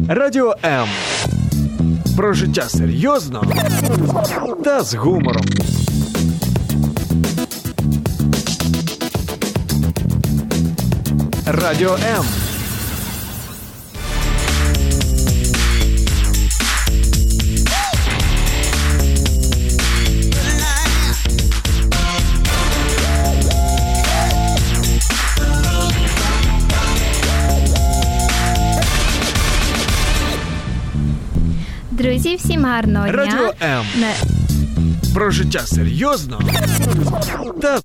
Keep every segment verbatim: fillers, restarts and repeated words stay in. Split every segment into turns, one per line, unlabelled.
Радіо М. Про життя серйозно та з гумором. Радіо М.
Друзі, всім гарного дня.
Радіо М.
Не...
Про життя серйозно та...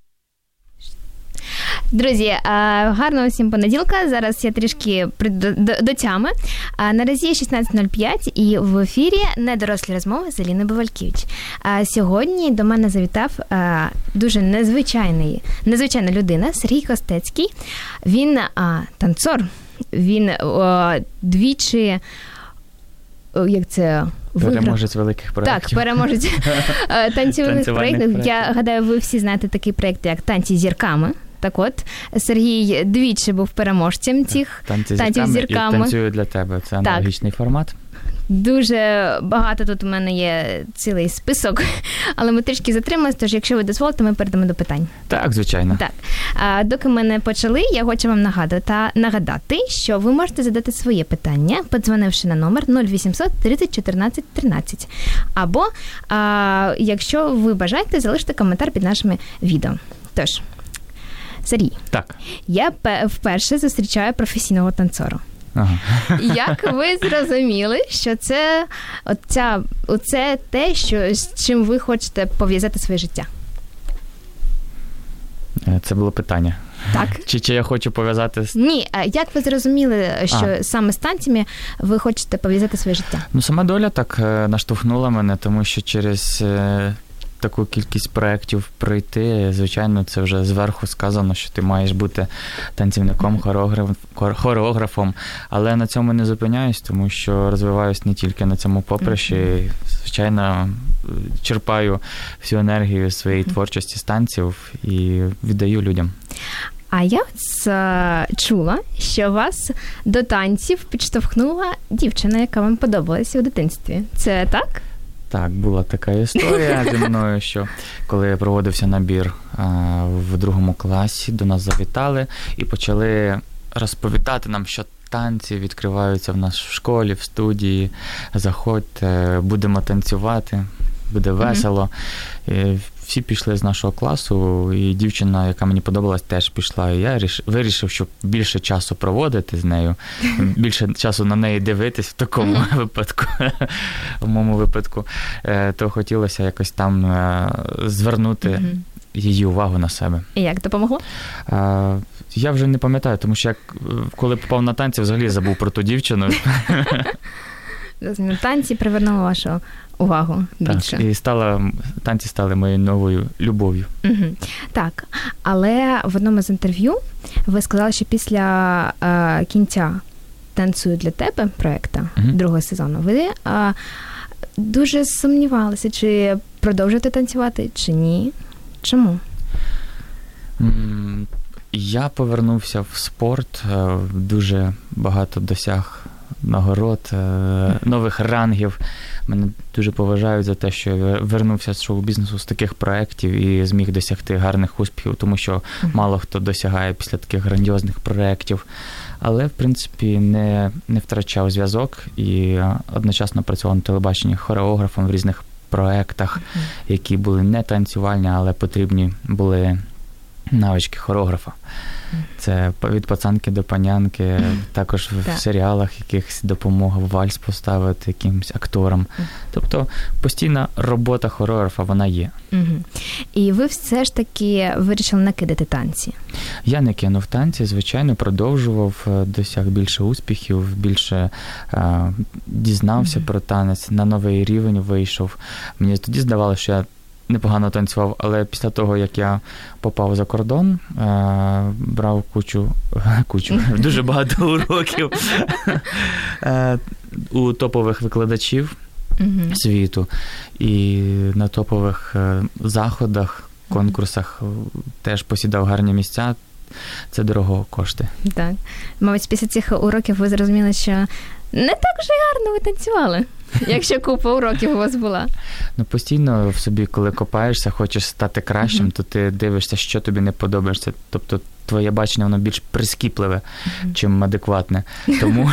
Друзі, гарного всім понеділка. Зараз я трішки прийду до, до тями. Наразі шістнадцята нуль п'ять і в ефірі недорослі розмови з Аліною Бувальківич. Сьогодні до мене завітав дуже незвичайний, незвичайна людина Сергій Костецький. Він танцор. Він двічі... Як це?
Переможець великих проєктів.
Так, переможець танцювальних проєктів. Я гадаю, ви всі знаєте такий проєкт, як «Танці з зірками». Так от, Сергій двічі був переможцем цих
танців
танців з зірками.
І «Танцюю для тебе». Це аналогічний формат. Дуже багато тут у мене є цілий список, але ми трішки затрималися, тож якщо ви дозволите, ми перейдемо до питань. Так, звичайно.
Так. А, доки ми не почали, я хочу вам нагадати, нагадати, що ви можете задати своє питання, подзвонивши на номер нуль вісімсот тридцять чотирнадцять тринадцять. Або, а, якщо ви бажаєте, залиште коментар під нашими відео. Тож, Сергій,
так.
Я вперше зустрічаю професійного танцора.
Ага.
Як ви зрозуміли, що це, оця, оце те, що, з чим ви хочете пов'язати своє життя?
Це було питання.
Так.
Чи, чи я хочу пов'язати... з...
Ні, а як ви зрозуміли, що
а.
саме з танцями ви хочете пов'язати своє життя?
Ну, сама доля так наштовхнула мене, тому що через... таку кількість проєктів пройти, звичайно, це вже зверху сказано, що ти маєш бути танцівником, хореограф, хореографом, але на цьому не зупиняюсь, тому що розвиваюсь не тільки на цьому поприщі, звичайно, черпаю всю енергію своєї творчості з танців і віддаю людям.
А я чула, що вас до танців підштовхнула дівчина, яка вам подобалася у дитинстві. Це так?
Так, була така історія зі мною, що коли проводився набір а, в другому класі, до нас завітали і почали розповідати нам, що танці відкриваються в нас в школі, в студії, заходьте, будемо танцювати, буде весело. Mm-hmm. І всі пішли з нашого класу, і дівчина, яка мені подобалась, теж пішла. І я вирішив, щоб більше часу проводити з нею, більше часу на неї дивитись в такому mm-hmm. випадку, в моєму випадку, то хотілося якось там звернути mm-hmm. її увагу на себе.
І як допомогло?
Я вже не пам'ятаю, тому що я, коли попав на танці, взагалі забув про ту дівчину.
Танці привернули вашу увагу більше.
Так, і стала, танці стали моєю новою любов'ю.
Угу. Так, але в одному з інтерв'ю ви сказали, що після е, кінця «Танцюю для тебе» проєкту, угу. другого сезону, ви е, дуже сумнівалися, чи продовжуєте танцювати, чи ні. Чому?
Я повернувся в спорт, дуже багато досяг нагород, нових рангів. Мене дуже поважають за те, що я вернувся з шоу-бізнесу з таких проєктів і зміг досягти гарних успіхів, тому що uh-huh. мало хто досягає після таких грандіозних проєктів. Але, в принципі, не, не втрачав зв'язок і одночасно працював на телебаченні хореографом в різних проєктах, uh-huh. які були не танцювальні, але потрібні були навички хореографа. Це від пацанки до панянки, mm. також в так. серіалах якихось допомога, вальс поставити якимось акторам. Mm. Тобто постійна робота хореографа, вона є.
Mm-hmm. І ви все ж таки вирішили накидати танці?
Я не кинув танці, звичайно, продовжував, досяг більше успіхів, більше а, дізнався mm-hmm. про танець, на новий рівень вийшов. Мені тоді здавалося, що я непогано танцював, але після того, як я попав за кордон, брав кучу, кучу, дуже багато уроків у топових викладачів світу. І на топових заходах, конкурсах теж посідав гарні місця. це дорого коштує.
Так. Мабуть, після цих уроків ви зрозуміли, що не так вже гарно ви танцювали, якщо купа уроків у вас була.
Ну, постійно в собі, коли копаєшся, хочеш стати кращим, mm-hmm. то ти дивишся, що тобі не подобається. Тобто твоє бачення, воно більш прискіпливе, mm-hmm. чим адекватне. Тому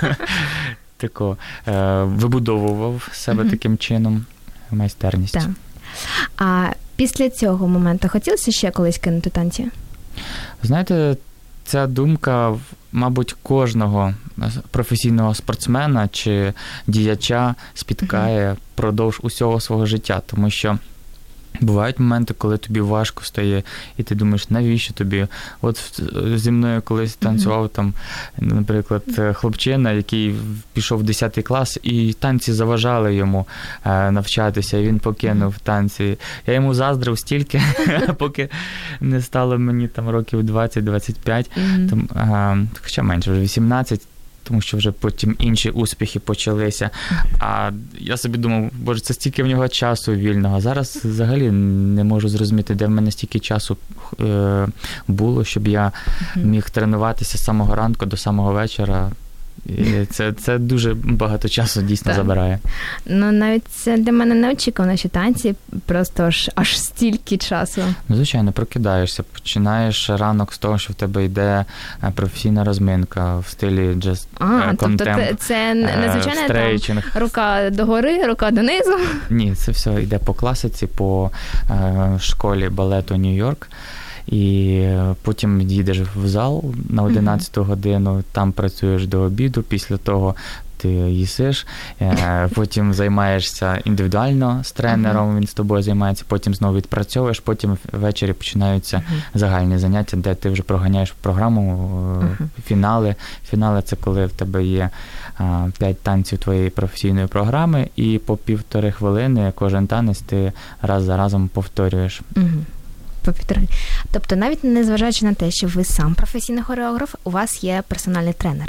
тако вибудовував себе mm-hmm. таким чином майстерність.
Так. А після цього моменту хотілося ще колись кинути танці?
Знаєте, ця думка, мабуть, кожного професійного спортсмена чи діяча спіткає впродовж усього свого життя, тому що бувають моменти, коли тобі важко стає, і ти думаєш, навіщо тобі? От зі мною колись танцював там, наприклад, хлопчина, який пішов в десятий клас, і танці заважали йому навчатися, і він покинув танці. Я йому заздрив стільки, поки не стало мені там років двадцять-двадцять п'ять, там, хоча менше, вже вісімнадцять, тому що вже потім інші успіхи почалися. А я собі думав, боже, це стільки в нього часу вільного. Зараз взагалі не можу зрозуміти, де в мене стільки часу е, було, щоб я міг тренуватися з самого ранку до самого вечора. І це, це дуже багато часу дійсно так. забирає.
Ну, навіть це для мене неочікувано, що танці просто аж, аж стільки часу.
Ну, звичайно, прокидаєшся, починаєш ранок з того, що в тебе йде професійна розминка в стилі джаз,
а, контемп, тобто це незвичайно там рука догори, рука донизу?
Ні, це все йде по класиці, по е, школі балету Нью-Йорк. І потім їдеш в зал на одинадцяту годину, там працюєш до обіду, після того ти їсиш, потім займаєшся індивідуально з тренером, він з тобою займається, потім знову відпрацьовуєш, потім ввечері починаються загальні заняття, де ти вже проганяєш програму, фінали. Фінали – це коли в тебе є п'ять танців твоєї професійної програми, і по півтори хвилини кожен танець ти раз за разом повторюєш.
По півтори. Тобто навіть незважаючи на те, що ви сам професійний хореограф, у вас є персональний тренер?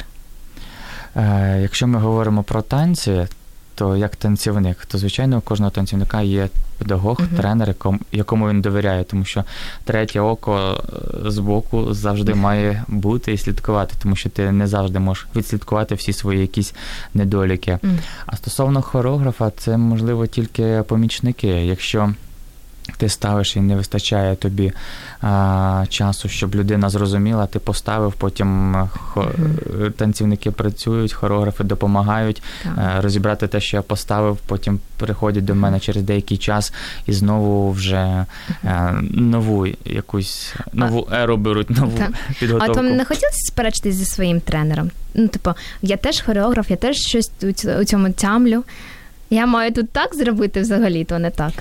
Е, якщо ми говоримо про танці, то як танцівник, то, звичайно, у кожного танцівника є педагог, uh-huh. тренер, якому, якому він довіряє, тому що третє око збоку завжди має бути і слідкувати, тому що ти не завжди можеш відслідкувати всі свої якісь недоліки. Uh-huh. А стосовно хореографа, це, можливо, тільки помічники. Якщо ти ставиш і не вистачає тобі а, часу, щоб людина зрозуміла, ти поставив, потім хо... mm-hmm. танцівники працюють, хореографи допомагають а, розібрати те, що я поставив, потім приходять до мене через деякий час і знову вже mm-hmm. а, нову якусь, нову а... еру беруть, нову так. підготовку.
А вам не хотілося сперечатись зі своїм тренером? Ну, типу, я теж хореограф, я теж щось у цьому тямлю. Я маю тут так зробити взагалі, то не так.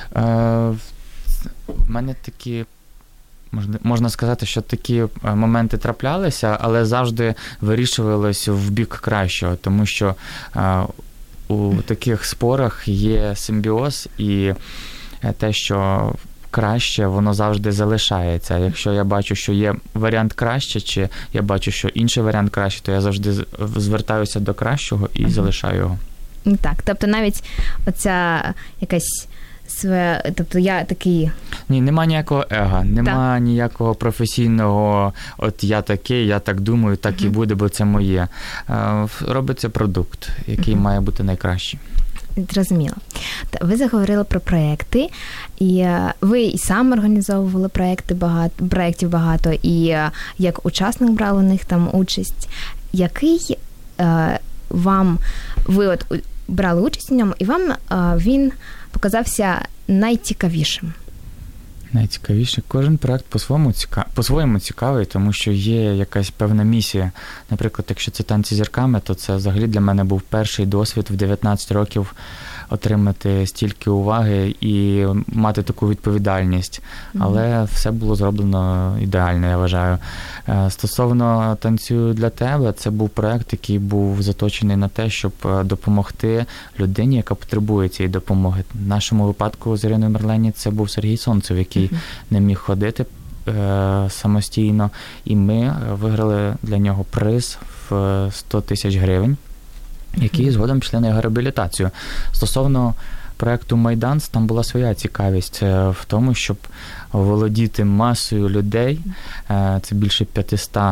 В мене такі, можна, можна сказати, що такі моменти траплялися, але завжди вирішувалось в бік кращого, тому що у таких спорах є симбіоз, і те, що краще, воно завжди залишається. Якщо я бачу, що є варіант краще, чи я бачу, що інший варіант краще, то я завжди звертаюся до кращого і залишаю його.
Так, тобто навіть оця якась своя, тобто я такий...
Ні, нема ніякого ега, нема так. ніякого професійного, от я такий, я так думаю, так uh-huh. і буде, бо це моє. Робиться продукт, який uh-huh. має бути найкращий.
Зрозуміло. Ви заговорили про проекти, і ви і сам організовували проекти багато, проєктів багато, і як учасник брав у них там участь. Який е, вам, ви от брали участь у ньому, і вам е, він показався найцікавішим?
Найцікавіше. Кожен проект по-своєму, ціка... по-своєму цікавий, тому що є якась певна місія. Наприклад, якщо це танці зірками, то це взагалі для мене був перший досвід в дев'ятнадцять років отримати стільки уваги і мати таку відповідальність. Mm-hmm. Але все було зроблено ідеально, я вважаю. Стосовно «Танцюю для тебе», це був проект, який був заточений на те, щоб допомогти людині, яка потребує цієї допомоги. В нашому випадку з Іриною Мерлені це був Сергій Сонцев, який mm-hmm. не міг ходити е, самостійно, і ми виграли для нього приз в сто тисяч гривень, які згодом пішли на його реабілітацію. Стосовно проєкту «Майданс» там була своя цікавість в тому, щоб володіти масою людей, це більше п'ятсот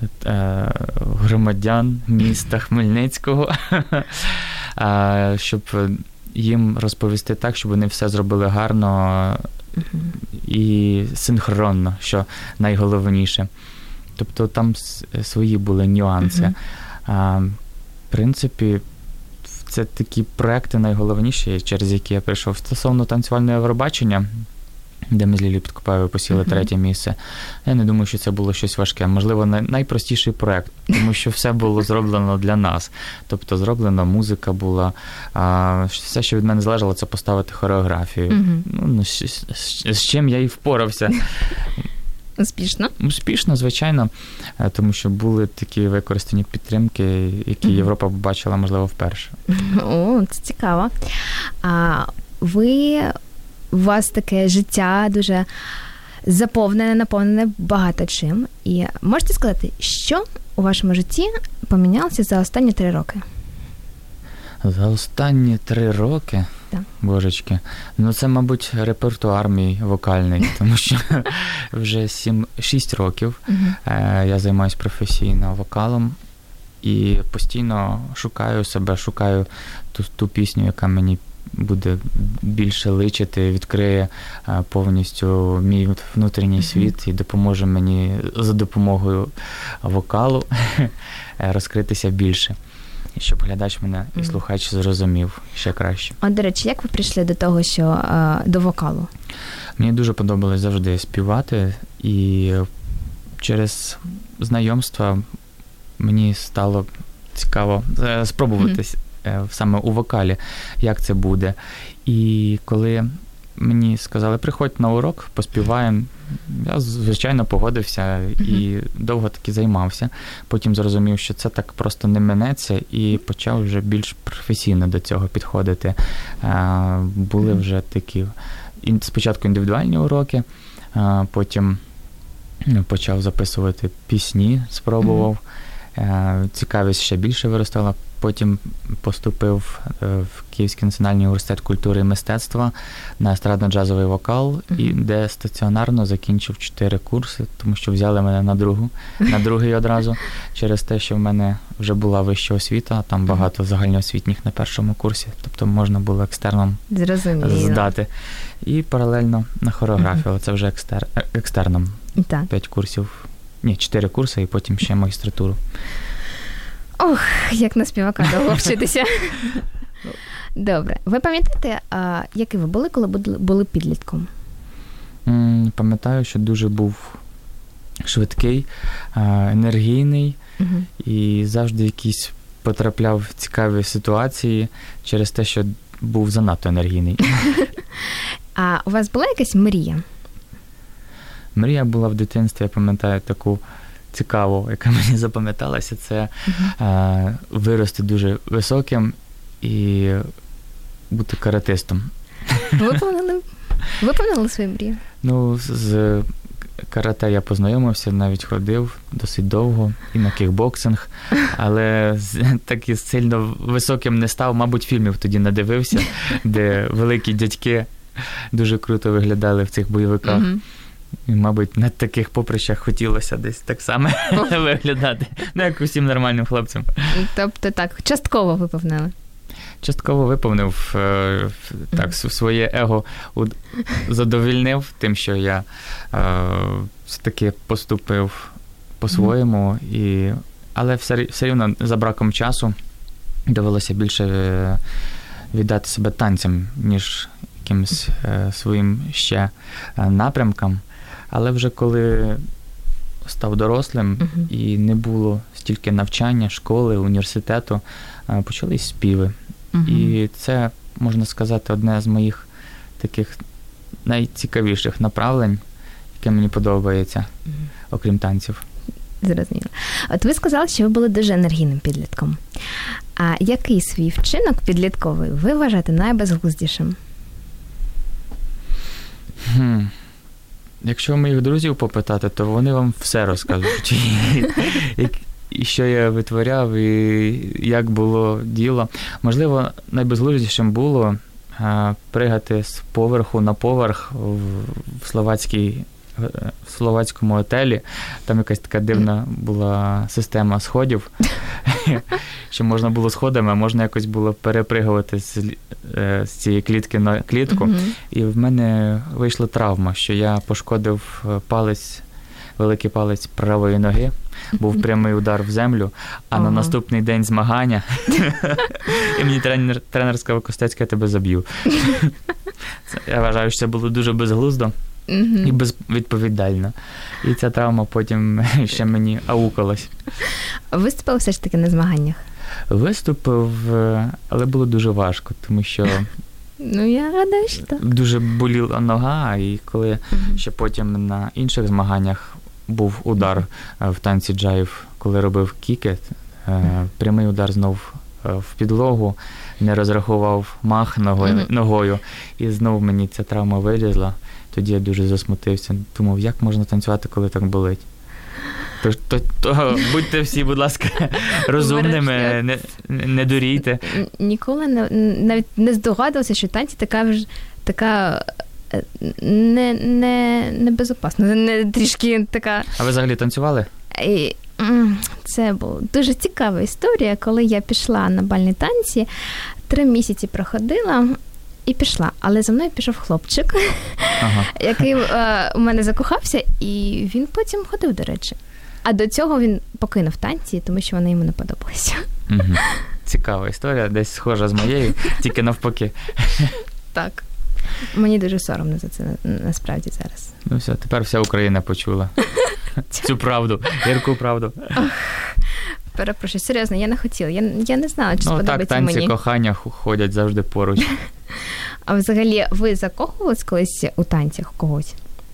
громадян міста Хмельницького, щоб їм розповісти так, щоб вони все зробили гарно і синхронно, що найголовніше. Тобто там свої були нюанси. Uh-huh. В принципі, це такі проекти найголовніші, через які я прийшов. Стосовно танцювального Євробачення, де ми з Лілією Підкопаєвою посіли uh-huh. третє місце, я не думаю, що це було щось важке. Можливо, найпростіший проект, тому що все було зроблено для нас. Тобто зроблена музика була, а, все, що від мене залежало, це поставити хореографію. Uh-huh. Ну, з, з, з чим я і впорався.
Успішно?
Успішно, звичайно, тому що були такі використані підтримки, які mm-hmm. Європа побачила, можливо, вперше.
О, це цікаво. А ви, у вас таке життя дуже заповнене, наповнене багато чим. І можете сказати, що у вашому житті помінялося за останні три роки?
За останні три роки?
Так.
Божечки. Ну, це, мабуть, репертуар мій вокальний, тому що вже сім, шість років uh-huh. е, я займаюся професійно вокалом і постійно шукаю себе, шукаю ту, ту пісню, яка мені буде більше личити, відкриє е, повністю мій внутрішній uh-huh. світ і допоможе мені за допомогою вокалу розкритися більше. І щоб глядач мене і слухач зрозумів ще краще.
А, до речі, як ви прийшли до того, що до вокалу?
Мені дуже подобалось завжди співати, і через знайомства мені стало цікаво спробувати mm-hmm. саме у вокалі, як це буде. І коли мені сказали, приходь на урок, поспіваємо, я, звичайно, погодився mm-hmm. і довго таки займався. Потім зрозумів, що це так просто не минеться, і почав вже більш професійно до цього підходити. Були вже такі спочатку індивідуальні уроки, потім почав записувати пісні, спробував. Mm-hmm. Цікавість ще більше виростала. Потім поступив в Київський національний університет культури і мистецтва на естрадно-джазовий вокал, mm-hmm. і де стаціонарно закінчив чотири курси, тому що взяли мене на другу, на другий одразу, через те, що в мене вже була вища освіта, там багато загальноосвітніх на першому курсі, тобто можна було екстерном
Зрозуміло.
здати. І паралельно на хореографію, але mm-hmm. це вже екстер, екстерном.
Так.
П'ять курсів, ні, чотири курси, і потім ще магістратуру.
Ох, як на співака довго вчитися. Добре. Ви пам'ятаєте, а, який ви були, коли були підлітком?
Mm, пам'ятаю, що дуже був швидкий, енергійний uh-huh. і завжди якісь потрапляв в цікаві ситуації через те, що був занадто енергійний.
А у вас була якась мрія?
Мрія була в дитинстві, я пам'ятаю, таку цікаву, яка мені запам'яталася, це uh-huh. е, вирости дуже високим і бути каратистом.
Виповнили, виповнили свою мрію?
Ну, з карате я познайомився, навіть ходив досить довго і на кікбоксинг, але таки сильно високим не став, мабуть, фільмів тоді надивився, де великі дядьки дуже круто виглядали в цих бойовиках. Uh-huh. І, мабуть, на таких поприщах хотілося десь так само виглядати, ну, як усім нормальним хлопцям.
Тобто так, частково виповнили?
Частково виповнив, так, своє его задовільнив тим, що я все-таки поступив по-своєму, і, але все, все рівно за браком часу довелося більше віддати себе танцям, ніж якимось своїм ще напрямкам. Але вже коли став дорослим uh-huh. і не було стільки навчання, школи, університету, почались співи. Uh-huh. І це, можна сказати, одне з моїх таких найцікавіших направлень, яке мені подобається, uh-huh. окрім танців.
Зрозуміло. От ви сказали, що ви були дуже енергійним підлітком. А який свій вчинок підлітковий ви вважаєте найбезглуздішим?
Хм. Якщо моїх друзів попитати, то вони вам все розкажуть. І що я витворяв, і як було діло. Можливо, найбезглуздішим було пригати з поверху на поверх в словацькій в словацькому готелі. Там якась така дивна була система сходів, що можна було сходами, а можна якось було перепригувати з, з цієї клітки на клітку. Mm-hmm. І в мене вийшла травма, що я пошкодив палець, великий палець правої ноги, був прямий удар в землю, а ага. на наступний день змагання і мені тренер, тренер сказав: Костецька, я тебе заб'ю. Я вважаю, що це було дуже безглуздо. Mm-hmm. І безвідповідально. І ця травма потім ще мені аукалась.
Виступив все ж таки на змаганнях?
Виступив, але було дуже важко, тому що
ну, я гадаю, що так.
Дуже боліла нога, і коли mm-hmm. ще потім на інших змаганнях був удар mm-hmm. в танці джайв, коли робив кікет, mm-hmm. прямий удар знов в підлогу, не розрахував мах ногою, mm-hmm. ногою, і знов мені ця травма вилізла. Тоді я дуже засмутився. Думав, як можна танцювати, коли так болить? То, то, то будьте всі, будь ласка, розумними, не, не дурійте.
Ніколи не, навіть не здогадувався, що танці така вже така не, не, не безопасна, не трішки така.
А ви взагалі танцювали?
І, це була дуже цікава історія, коли я пішла на бальні танці, три місяці проходила, і пішла. Але за мною пішов хлопчик, ага. який е, у мене закохався, і він потім ходив, до речі. А до цього він покинув танці, тому що вони йому не подобалися.
Угу. Цікава історія, десь схожа з моєю, тільки навпаки.
Так. Мені дуже соромно за це, насправді, зараз.
Ну все, тепер вся Україна почула цю правду, гірку правду.
Перепрошую, серйозно, я не хотіла. Я, я не знала, чи
ну,
сподобається
мені. Ну так, танці
мені.
кохання ходять завжди поруч.
А взагалі, ви закохувались колись у танцях когось?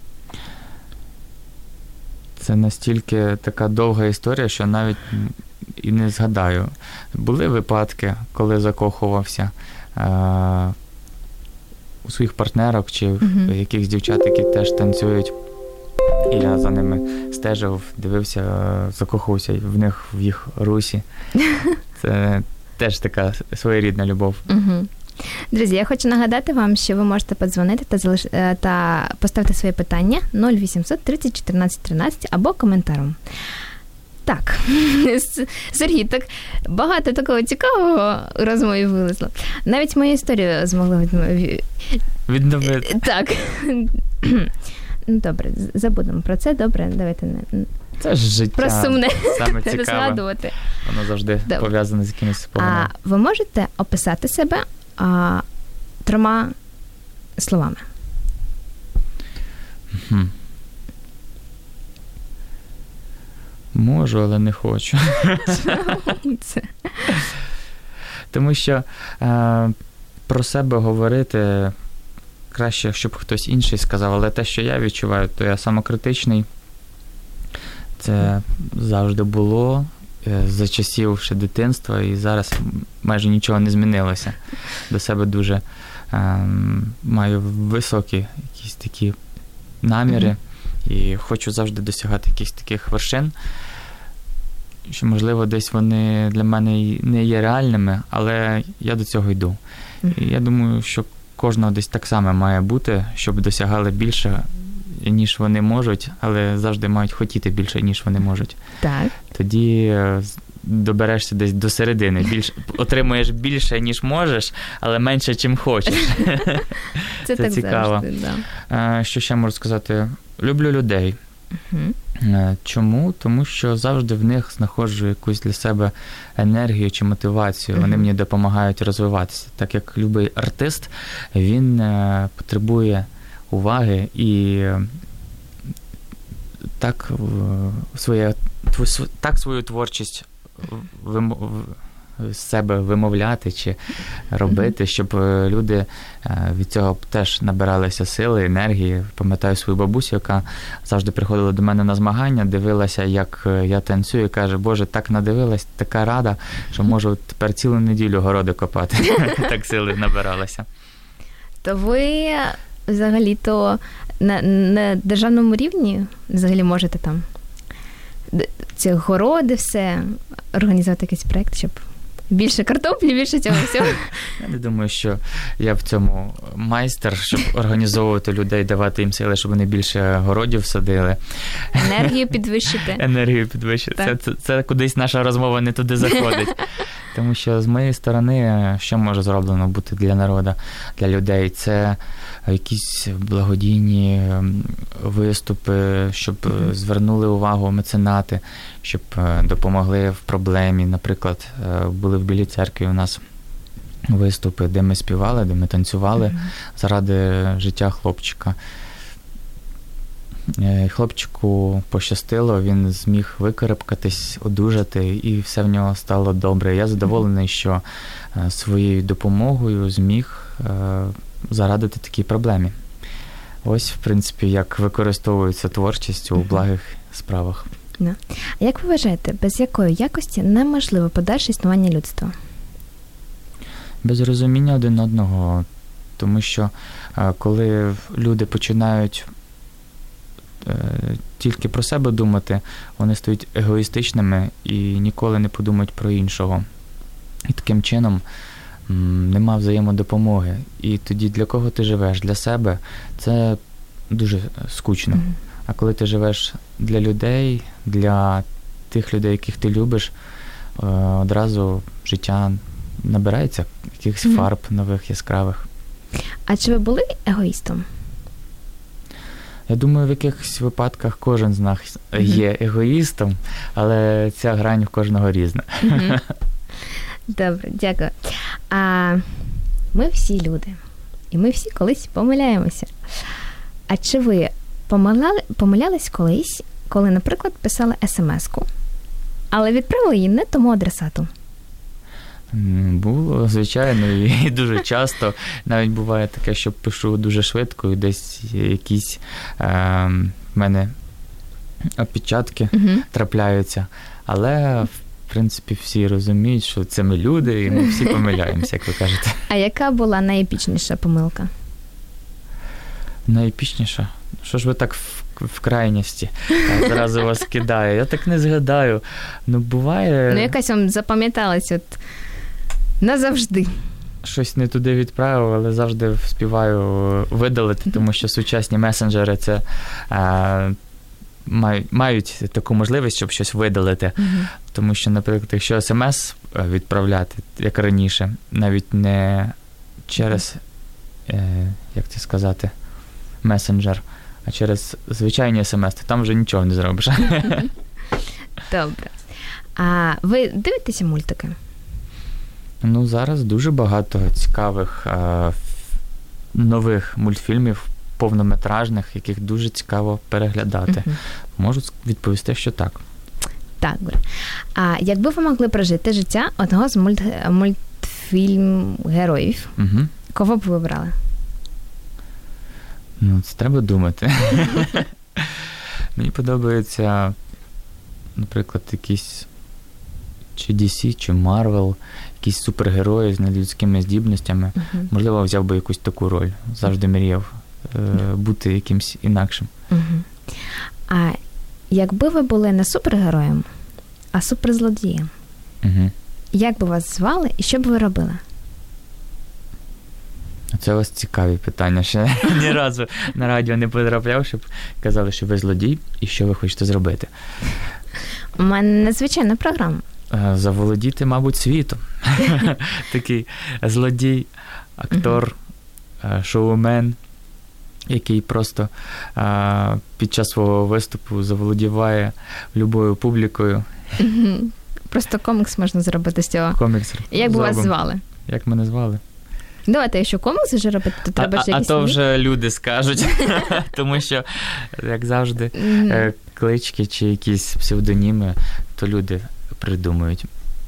Це настільки така довга історія, що навіть і не згадаю. Були випадки, коли закохувався е- у своїх партнерок чи uh-huh. в якихось дівчат, які теж танцюють. І я за ними стежив, дивився, закохувався в них, в їх русі. Це теж така своєрідна любов.
Uh-huh. Друзі, я хочу нагадати вам, що ви можете подзвонити та, залиш... та поставити свої питання нуль вісімсот тридцять чотирнадцять тринадцять або коментарем. Так, Сергій, так багато такого цікавого у розмові вилезло. Навіть мою історію змогли
відновити.
Так. Добре, забудемо про це. Добре, давайте не...
Це ж життя.
Про сумне
саме цікаве.
Згадувати.
Воно завжди Добре. пов'язане з якимось спогадом.
А ви можете описати себе а, трьома словами?
Хм. Можу, але не хочу.
Це?
Тому що е, про себе говорити краще, щоб хтось інший сказав, але те, що я відчуваю, то я самокритичний. Це завжди було за часів ще дитинства, і зараз майже нічого не змінилося. До себе дуже е, маю високі якісь такі наміри, mm-hmm. і хочу завжди досягати якихось таких вершин, що, можливо, десь вони для мене не є реальними, але я до цього йду. Mm-hmm. І я думаю, що кожного десь так само має бути, щоб досягали більше, ніж вони можуть, але завжди мають хотіти більше, ніж вони можуть.
Так.
Тоді доберешся десь до середини. Більш, отримуєш більше, ніж можеш, але менше, чим хочеш.
Це, Це так
цікаво.
Завжди, да.
Що ще можу сказати? Люблю людей.
Uh-huh.
Чому? Тому що завжди в них знаходжу якусь для себе енергію чи мотивацію. Uh-huh. Вони мені допомагають розвиватися. Так як любий артист, він потребує уваги і так своє, так свою творчість з себе вимовляти чи робити, щоб люди від цього теж набиралися сили, енергії. Пам'ятаю свою бабусю, яка завжди приходила до мене на змагання, дивилася, як я танцюю, і каже: Боже, так надивилась, така рада, що можу тепер цілу неділю городи копати. Так сили набиралася.
То ви взагалі-то на, на державному рівні взагалі можете там ці городи, все, організувати якийсь проєкт, щоб Більше картоплі, більше цього всього?
Я не думаю, що я в цьому майстер, щоб організовувати людей, давати їм сили, щоб вони більше городів садили.
Енергію підвищити.
Енергію підвищити. Це, це, це кудись наша розмова не туди заходить. Тому що з моєї сторони, що може зроблено бути для народу, для людей? Це якісь благодійні виступи, щоб mm-hmm. звернули увагу меценати, щоб допомогли в проблемі. Наприклад, були в Білій церкві у нас виступи, де ми співали, де ми танцювали mm-hmm. заради життя хлопчика. Хлопчику пощастило, він зміг викарабкатись, одужати, і все в нього стало добре. Я задоволений, що своєю допомогою зміг зарадити такій проблемі. Ось, в принципі, як використовується творчість у благих справах.
А як ви вважаєте, без якої якості неможливо подальше існування людства?
Без розуміння один одного. Тому що коли люди починають тільки про себе думати, вони стають егоїстичними і ніколи не подумають про іншого. І таким чином нема взаємодопомоги. І тоді для кого ти живеш? Для себе це дуже скучно. Mm-hmm. А коли ти живеш для людей, для тих людей, яких ти любиш, одразу життя набирається якихось mm-hmm. фарб нових, яскравих.
А чи ви були егоїстом?
Я думаю, в якихось випадках кожен з нас є mm-hmm. егоїстом, але ця грань в кожного різна.
Mm-hmm. Добре, дякую. А ми всі люди, і ми всі колись помиляємося. А чи ви помиляли, помилялись колись, коли, наприклад, писали смс-ку, але відправили її не тому адресату?
Було, звичайно, і дуже часто. Навіть буває таке, що пишу дуже швидко, і десь якісь е, в мене опечатки uh-huh. трапляються. Але, в принципі, всі розуміють, що це ми люди, і ми всі помиляємося, як ви кажете.
А яка була найепічніша помилка?
Найепічніша? Що ж ви так в, в крайності? Так, зразу вас кидаю. Я так не згадаю. Ну, буває...
Ну, якась вам запам'яталась от назавжди.
Щось не туди відправив, але завжди співаю видалити, тому що сучасні месенджери це а, мають, мають таку можливість, щоб щось видалити. Uh-huh. Тому що, наприклад, якщо смс відправляти, як раніше, навіть не через, е, як це сказати, месенджер, а через звичайні смс, то там вже нічого не зробиш.
Добре. А ви дивитеся мультики?
Ну, зараз дуже багато цікавих е, нових мультфільмів, повнометражних, яких дуже цікаво переглядати. Uh-huh. Можу відповісти, що так.
Так. А якби ви могли прожити життя одного з мульт... мультфільм-героїв, uh-huh. кого б ви вибрали?
Ну, це треба думати. Мені подобається, наприклад, якісь чи ді сі, чи Marvel, якісь супергерої з надлюдськими здібностями. Uh-huh. Можливо, взяв би якусь таку роль. Завжди мріяв е, бути якимсь інакшим.
Uh-huh. А якби ви були не супергероєм, а суперзлодієм, uh-huh. як би вас звали і що б ви робили?
Це у вас цікаві питання. Ще ні разу на радіо не потрапляв, щоб казали, що ви злодій і що ви хочете зробити.
У мене надзвичайна програма.
Заволодіти, мабуть, світом. Такий злодій, актор, uh-huh. шоумен, який просто а, під час свого виступу заволодіває любою публікою.
Uh-huh. Просто комікс можна зробити з цього.
Комікс.
Як би вас звали?
Як мене звали?
Давайте, якщо комікс вже робити, то треба
а,
ж якісь...
А то вже люди скажуть, тому що, як завжди, mm-hmm. клички чи якісь псевдоніми, то люди придумують.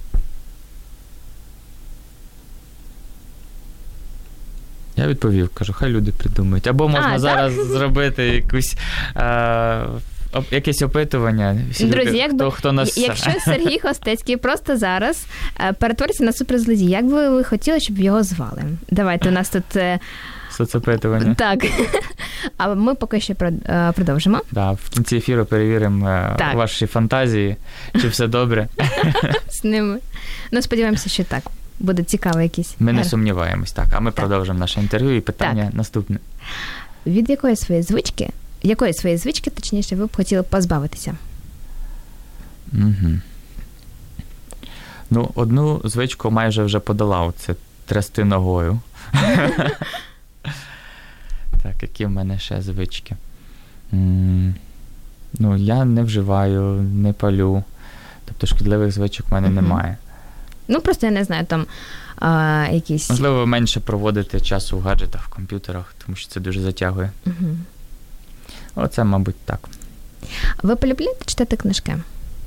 Я відповів, кажу, хай люди придумують. Або можна а, зараз так? зробити якусь... А, якесь опитування. Всі
Друзі,
люди,
якби,
хто, хто нас...
якщо Сергій Хостецький просто зараз перетвориться на суперзлодій, як би ви хотіли, щоб його звали? Давайте, у нас тут
соцопитування.
Так. А ми поки що продовжимо.
Да, в кінці ефіру перевіримо так. ваші фантазії, чи все добре.
З ними. Ну, сподіваємося, що так. Буде цікаво якісь.
Ми не сумніваємось, так. А ми так. продовжимо наше інтерв'ю і питання так. наступне.
Від якої своєї звички, якої своєї звички, точніше, ви б хотіли позбавитися?
Угу. Ну, одну звичку майже вже подолав. Це трясти ногою. Так, які в мене ще звички? М-м, ну, я не вживаю, не палю. Тобто шкідливих звичок в мене mm-hmm. немає.
Ну, просто я не знаю, там а, якісь...
Можливо, менше проводити часу в гаджетах, в комп'ютерах, тому що це дуже затягує.
Mm-hmm.
Оце, мабуть, так.
Ви полюбляєте читати книжки?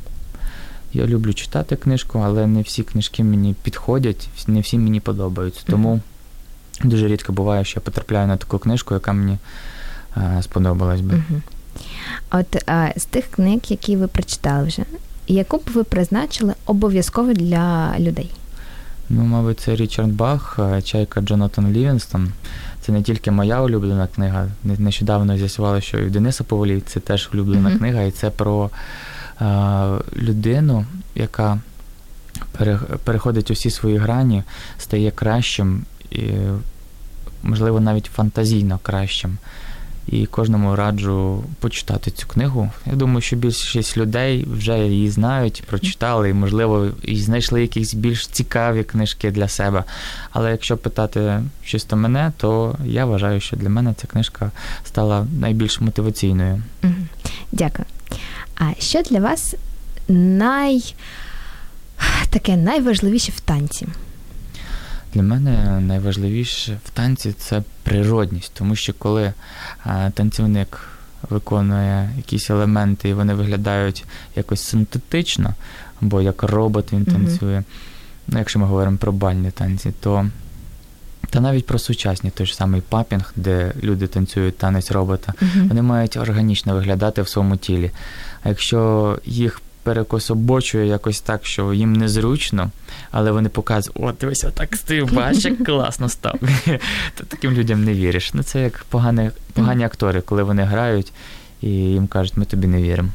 Я
люблю читати книжку, але не всі книжки мені підходять, не всі мені подобаються. Тому mm-hmm. дуже рідко буває, що я потрапляю на таку книжку, яка мені а, сподобалась би.
Mm-hmm. От а, з тих книг, які ви прочитали вже, яку б ви призначили обов'язково для людей?
Ну, мабуть, це Річард Бах, «Чайка» Джонатан Лівінгстон. Це не тільки моя улюблена книга. Нещодавно з'ясували, що і в Дениса Поволі це теж улюблена mm-hmm. книга, і це про а, людину, яка пере, переходить усі свої грані, стає кращим, і, можливо, навіть фантазійно кращим. І кожному раджу почитати цю книгу. Я думаю, що більшість людей вже її знають, прочитали, і, можливо, і знайшли якісь більш цікаві книжки для себе. Але якщо питати чисто мене, то я вважаю, що для мене ця книжка стала найбільш мотиваційною.
Дякую. А що для вас най... таке найважливіше в танці?
Для мене найважливіше в танці – це природність, тому що коли а, танцівник виконує якісь елементи і вони виглядають якось синтетично, або як робот він танцює, mm-hmm. ну, якщо ми говоримо про бальні танці, то та навіть про сучасні, той ж самий папінг, де люди танцюють танець робота, mm-hmm. вони мають органічно виглядати в своєму тілі. А якщо їх перекособочує якось так, що їм незручно, але вони показують, о, дивись, отак стив, бачиш, як класно став. То таким людям не віриш. Ну, це як погані, погані актори, коли вони грають і їм кажуть, ми тобі не віримо.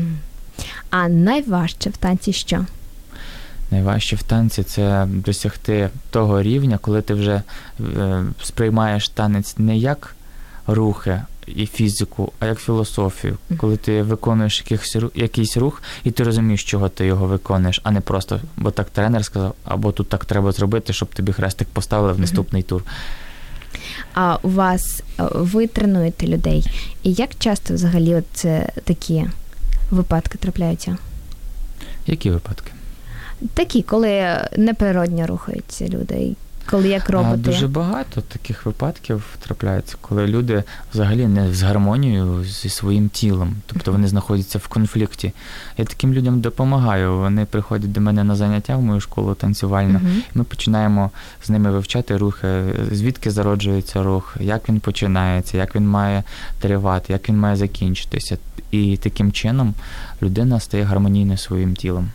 А найважче в танці що?
Найважче в танці – це досягти того рівня, коли ти вже е, сприймаєш танець не як рухи, і фізику, а як філософію. Коли ти виконуєш якийсь, якийсь рух, і ти розумієш, чого ти його виконуєш, а не просто, бо так тренер сказав, або тут так треба зробити, щоб тобі хрестик поставили в наступний тур.
А у вас, ви тренуєте людей, і як часто взагалі от це такі випадки трапляються?
Які випадки?
Такі, коли неприродньо рухаються люди, коли як роботи.
А дуже багато таких випадків трапляється, коли люди взагалі не з гармонією зі своїм тілом, тобто вони знаходяться в конфлікті. Я таким людям допомагаю, вони приходять до мене на заняття в мою школу танцювальну, uh-huh. і ми починаємо з ними вивчати рухи, звідки зароджується рух, як він починається, як він має тривати, як він має закінчитися. І таким чином людина стає гармонійною своїм тілом.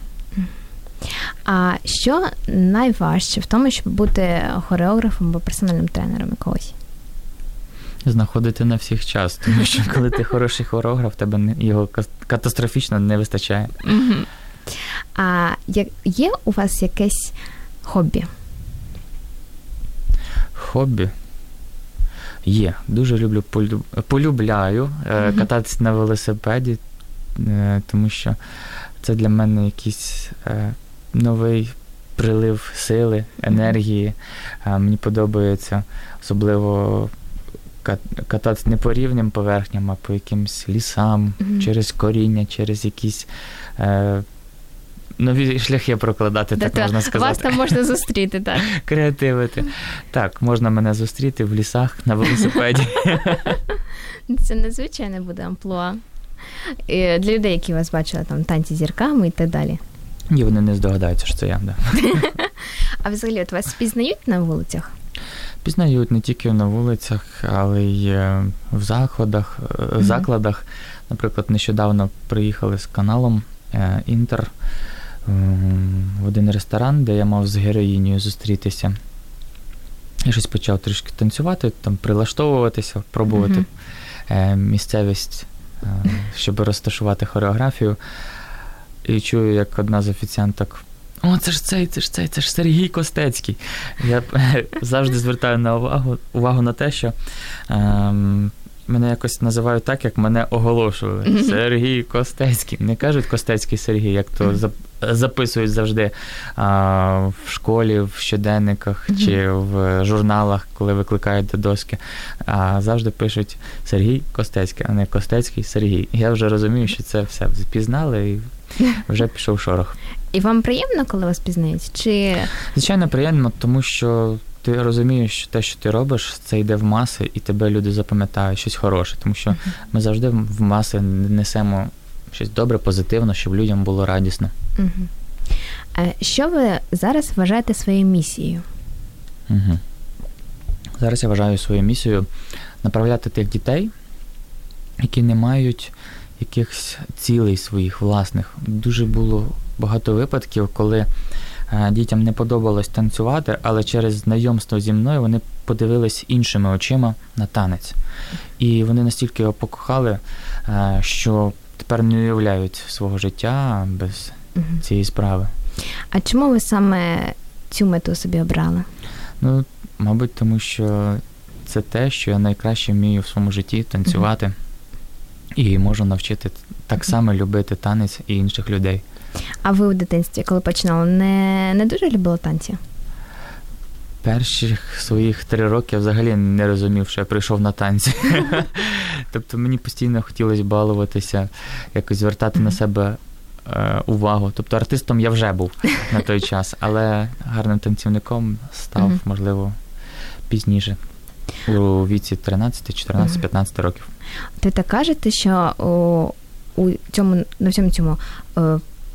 А що найважче в тому, щоб бути хореографом або персональним тренером якогось?
Знаходити на всіх час, тому що коли ти хороший хореограф, тебе його катастрофічно не вистачає.
Угу. А є у вас якесь хобі?
Хобі? Є. Дуже люблю, полюбляю угу. кататися на велосипеді, тому що це для мене якийсь е, новий прилив сили, енергії. Е, мені подобається особливо кататися не по рівним поверхням, а по якимсь лісам, mm-hmm. через коріння, через якісь е, нові шляхи прокладати,
да,
так можна сказати.
Вас там можна зустріти, так.
Креативити. Так, можна мене зустріти в лісах на велосипеді.
Це незвичайне буде амплуа. І для людей, які вас бачили там танці зірками і так далі.
Ні, вони не здогадаються, що це я, да.
А взагалі, от вас впізнають на вулицях?
Пізнають не тільки на вулицях, але й в закладах. Mm-hmm. закладах. Наприклад, нещодавно приїхали з каналом «Інтер» в один ресторан, де я мав з героїнею зустрітися. я щось почав трішки танцювати, там прилаштовуватися, пробувати mm-hmm. е, місцевість, е, щоб розташувати хореографію. І чую, як одна з офіціанток: «О, це ж цей, це ж цей, це ж Сергій Костецький». Я завжди звертаю на увагу, увагу на те, що е, мене якось називають так, як мене оголошували. Mm-hmm. Сергій Костецький. Не кажуть Костецький Сергій, як то mm-hmm. записують завжди а, в школі, в щоденниках mm-hmm. чи в журналах, коли викликають до доски. А завжди пишуть Сергій Костецький, а не Костецький Сергій. Я вже розумію, що це все впізнали і вже пішов шорох.
І вам приємно, коли вас пізнають? Чи...
Звичайно, приємно, тому що ти розумієш, що те, що ти робиш, це йде в маси, і тебе люди запам'ятають щось хороше, тому що uh-huh. ми завжди в маси несемо щось добре, позитивно, щоб людям було радісно.
Uh-huh. А що ви зараз вважаєте своєю місією?
Uh-huh. Зараз я вважаю своєю місією направляти тих дітей, які не мають якихось цілей своїх власних. Дуже було багато випадків, коли дітям не подобалось танцювати, але через знайомство зі мною вони подивились іншими очима на танець. І вони настільки його покохали, що тепер не уявляють свого життя без угу. цієї справи.
А чому ви саме цю мету собі обрали? Ну,
мабуть, тому що це те, що я найкраще вмію в своєму житті танцювати. Угу. І можу навчити так само любити танець і інших людей.
А ви у дитинстві, коли починали, не, не дуже любили танці?
Перших своїх три роки я взагалі не розумів, що я прийшов на танці. Тобто мені постійно хотілося балуватися, якось звертати на себе е, увагу. Тобто артистом я вже був на той час, але гарним танцівником став, можливо, пізніше, у віці тринадцять, чотирнадцять, п'ятнадцять років.
Ви так кажете, що у, у цьому, на всьому цьому е,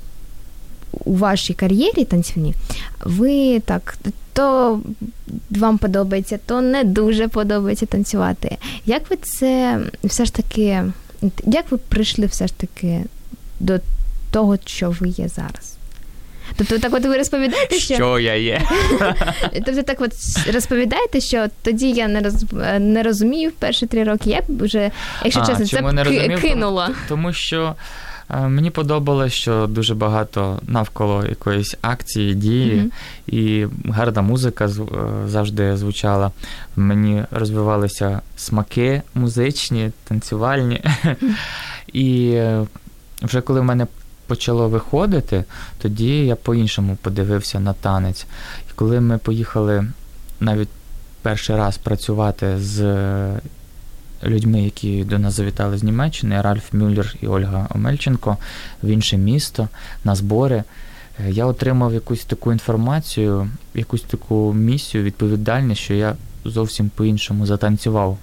у вашій кар'єрі танцівній ви так, то вам подобається, то не дуже подобається танцювати. Як ви це все ж таки, як ви прийшли все ж таки до того, що ви є зараз? Тобто так от ви розповідаєте, що...
Що я є?
Тобто так от розповідаєте, що тоді я не, роз... не розумів перші три роки, я б вже, якщо
а,
чесно, це б
розумів,
кинула.
Тому, тому що мені подобалось, що дуже багато навколо якоїсь акції, дії, mm-hmm. і гарна музика завжди звучала. Мені розвивалися смаки музичні, танцювальні. Mm-hmm. І вже коли в мене почало виходити, тоді я по-іншому подивився на танець. І коли ми поїхали навіть перший раз працювати з людьми, які до нас завітали з Німеччини, Ральф Мюллер і Ольга Омельченко, в інше місто, на збори, я отримав якусь таку інформацію, якусь таку місію, відповідальність, що я зовсім по-іншому затанцював.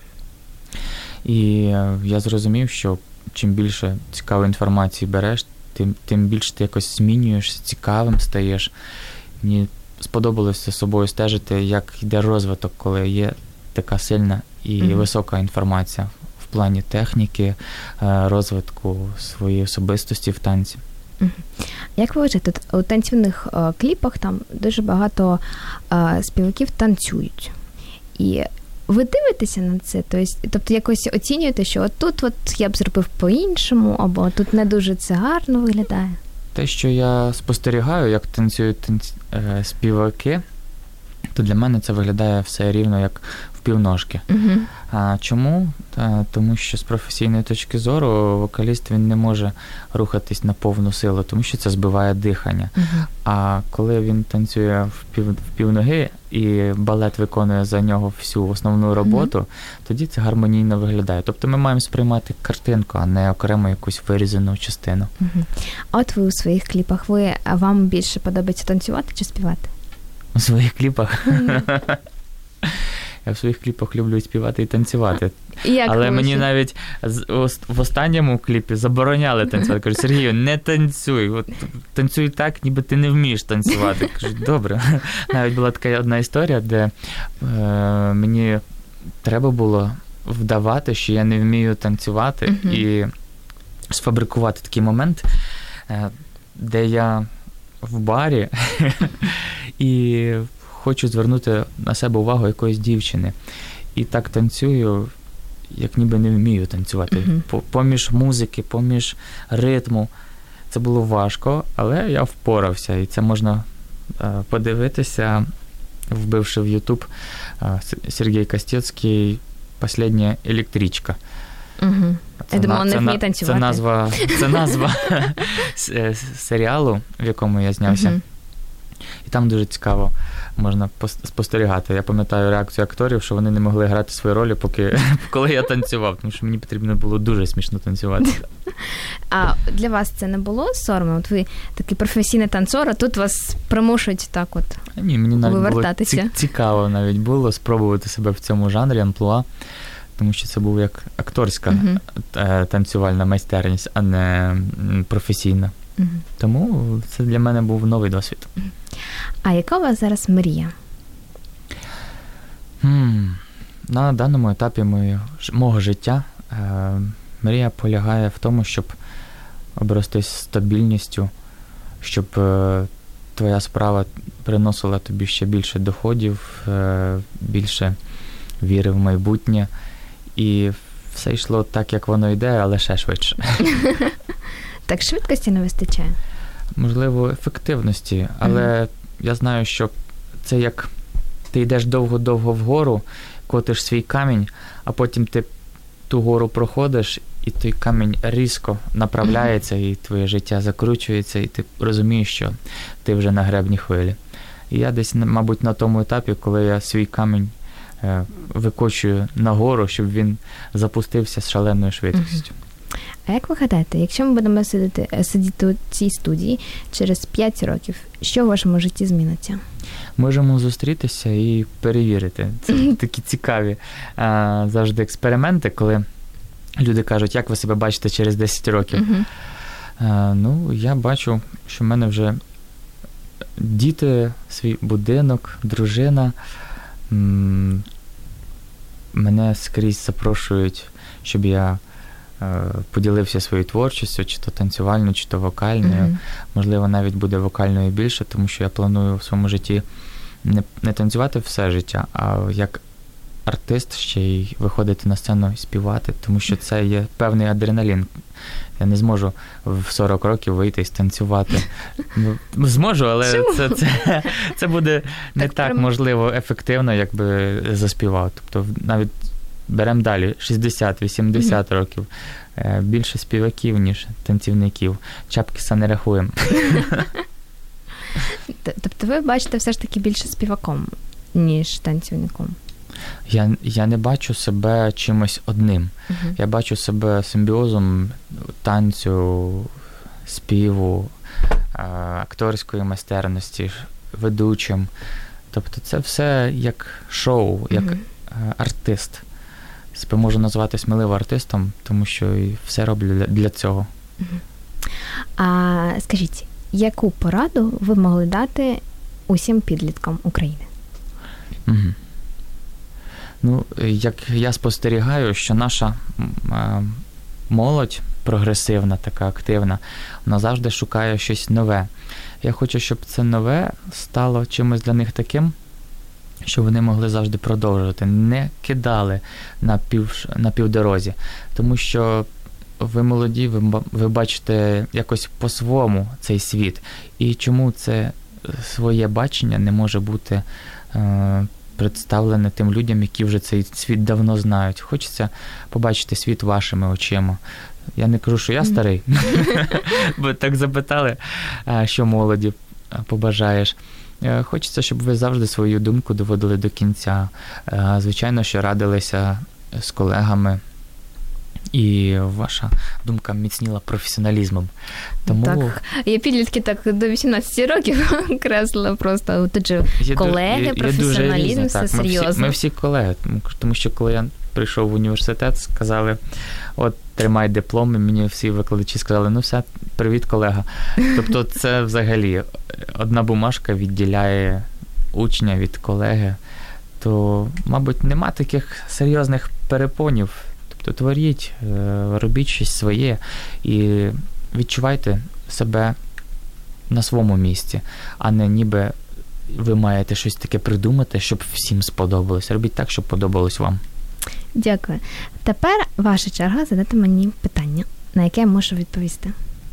І я зрозумів, що чим більше цікавої інформації береш, тим, тим більше ти якось змінюєшся, цікавим стаєш. Мені сподобалося за собою стежити, як йде розвиток, коли є така сильна і mm-hmm. висока інформація в плані техніки, розвитку своєї особистості в танці.
Mm-hmm. Як ви вважаєте, у танцівних е, кліпах там дуже багато е, співаків танцюють. І ви дивитеся на це? Тобто якось оцінюєте, що от тут от я б зробив по-іншому, або тут не дуже це гарно виглядає?
Те, що я спостерігаю, як танцюють танці... е, співаки, то для мене це виглядає все рівно, як в півножки. Uh-huh. А чому? Та, тому що з професійної точки зору вокаліст, він не може рухатись на повну силу, тому що це збиває дихання. Uh-huh. А коли він танцює в, пів, в півноги і балет виконує за нього всю основну роботу, uh-huh. тоді це гармонійно виглядає. Тобто ми маємо сприймати картинку, а не окремо якусь вирізану частину.
Uh-huh. А от ви у своїх кліпах, ви, а вам більше подобається танцювати чи співати?
У своїх кліпах? Mm-hmm. Я в своїх кліпах люблю співати і танцювати.
Як
Але
ви
мені
ще?
навіть в останньому кліпі забороняли танцювати. Кажуть, Сергію, не танцюй. От, танцюй так, ніби ти не вмієш танцювати. Кажуть, добре. Навіть була така одна історія, де е, мені треба було вдавати, що я не вмію танцювати, mm-hmm. і сфабрикувати такий момент, е, де я в барі і хочу звернути на себе увагу якоїсь дівчини. І так танцюю, як ніби не вмію танцювати. Mm-hmm. Поміж музики, поміж ритму. Це було важко, але я впорався. І це можна подивитися, вбивши в YouTube Сергій Костецький «Последня електричка».
Угу. Я думала, не вміє танцювати.
Це назва, це назва серіалу, в якому я знявся. Угу. І там дуже цікаво можна спостерігати. Я пам'ятаю реакцію акторів, що вони не могли грати свої ролі, поки, коли я танцював, тому що мені потрібно було дуже смішно танцювати.
А для вас це не було соромно? От ви такий професійний танцор, а тут вас примушують так от
Ні, мені навіть
вивертатися.
Було цікаво навіть було спробувати себе в цьому жанрі, амплуа, тому що це був як акторська uh-huh. танцювальна майстерність, а не професійна. Uh-huh. Тому це для мене був новий досвід. Uh-huh.
А яка у вас зараз мрія?
Hmm. На даному етапі моєго, мого життя е, мрія полягає в тому, щоб обростись стабільністю, щоб е, твоя справа приносила тобі ще більше доходів, е, більше віри в майбутнє. І все йшло так, як воно йде, але ще швидше.
Так швидкості не вистачає?
Можливо, ефективності, але mm-hmm. я знаю, що це як ти йдеш довго-довго вгору, котиш свій камінь, а потім ти ту гору проходиш, і той камінь різко направляється, mm-hmm. і твоє життя закручується, і ти розумієш, що ти вже на гребні хвилі. І я десь, мабуть, на тому етапі, коли я свій камінь е, викочую нагору, щоб він запустився з шаленою швидкістю. Mm-hmm.
А як ви гадаєте, якщо ми будемо сидіти, сидіти у цій студії через п'ять років, що в вашому житті зміниться?
Можемо зустрітися і перевірити. Це такі цікаві а, завжди експерименти, коли люди кажуть, як ви себе бачите через десять років. Uh-huh. А, ну, я бачу, що в мене вже діти, свій будинок, дружина. М- мене скрізь запрошують, щоб я поділився своєю творчістю, чи то танцювальною, чи то вокальною. Mm-hmm. Можливо, навіть буде вокальною більше, тому що я планую в своєму житті не, не танцювати все життя, а як артист ще й виходити на сцену і співати, тому що це є певний адреналін. Я не зможу в сорок років вийти і станцювати. Ну, зможу, але це, це, це буде не так, так прям... можливо, ефективно, якби заспівав. Тобто навіть беремо далі, шістдесят-вісімдесят mm-hmm. років. Більше співаків, ніж танцівників. Чапкіса не рахуємо.
Тобто ви бачите все ж таки більше співаком, ніж танцівником?
Я, я не бачу себе чимось одним. Uh-huh. Я бачу себе симбіозом танцю, співу, акторської майстерності, ведучим. Тобто це все як шоу, як uh-huh. артист. Себе можу назвати сміливо артистом, тому що і все роблю для, для цього.
А скажіть, яку пораду ви могли дати усім підліткам України?
Угу. Ну, як я спостерігаю, що наша е, молодь прогресивна, така активна, вона завжди шукає щось нове. Я хочу, щоб це нове стало чимось для них таким, що вони могли завжди продовжувати, не кидали на, пів, на півдорозі. Тому що ви молоді, ви, ви бачите якось по-своєму цей світ. І чому це своє бачення не може бути е, представлене тим людям, які вже цей світ давно знають. Хочеться побачити світ вашими очима. Я не кажу, що я старий, бо так запитали, що молоді побажаєш. Хочеться, щоб ви завжди свою думку доводили до кінця. Звичайно, що радилися з колегами, і ваша думка міцніла професіоналізмом. Тому...
Так, я підлітки так до вісімнадцяти років креслила просто. Тут же колеги, є, професіоналізм, є все серйозно.
Ми всі, ми всі колеги, тому що коли я прийшов в університет, сказали, от, тримай диплом, і мені всі викладачі сказали, ну все, привіт, колега. Тобто це взагалі одна бумажка відділяє учня від колеги, то, мабуть, нема таких серйозних перепонів. Тобто творіть, робіть щось своє і відчувайте себе на своєму місці, а не ніби ви маєте щось таке придумати, щоб всім сподобалось. Робіть так, щоб подобалось вам.
Дякую. Тепер ваша черга задати мені питання, на яке я можу відповісти.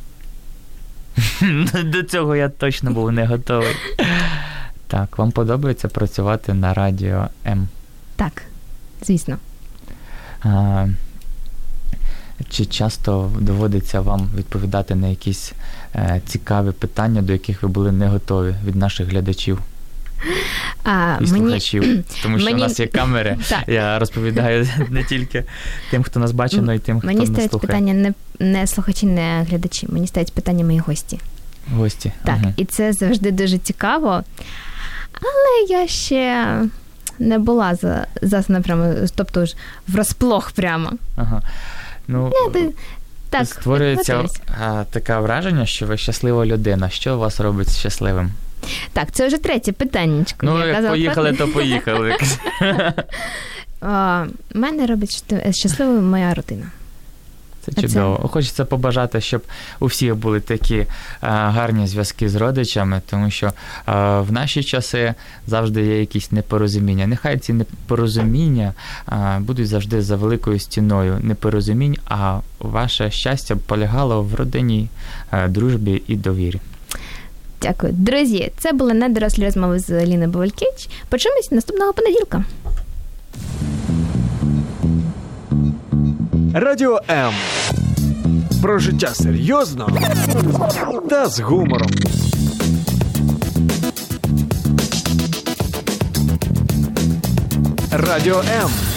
До цього я точно був не готовий. Так, вам подобається працювати на радіо М?
Так, звісно.
А, чи часто доводиться вам відповідати на якісь е, цікаві питання, до яких ви були не готові від наших глядачів
А,
і
мені...
слухачів? Тому що
мені...
у нас є камери, я розповідаю не тільки тим, хто нас бачить, але й тим, хто
мені
нас слухає.
Мені стають питання не, не слухачі, не глядачі, мені стають питання мої гості.
Гості.
Так,
ага.
І це завжди дуже цікаво, але я ще не була за, за прямо, тобто ж врозплох прямо.
Ага. Ну,
я, ти, так,
створюється а, таке враження, що ви щаслива людина. Що вас робить щасливим?
Так, це вже третє питаннячко.
Ну,
я
як
казала,
поїхали, то поїхали.
Мене робить щасливою моя родина.
Це чудово. Це... Хочеться побажати, щоб у всіх були такі а, гарні зв'язки з родичами, тому що а, в наші часи завжди є якісь непорозуміння. Нехай ці непорозуміння а, будуть завжди за великою стіною непорозумінь, а ваше щастя полягало в родині, а, дружбі і довірі.
Дякую. Друзі, це були недорослі розмови з Аліною Бувалькевич. Почуємось наступного понеділка.
Радіо М. Про життя серйозно та з гумором. Радіо М.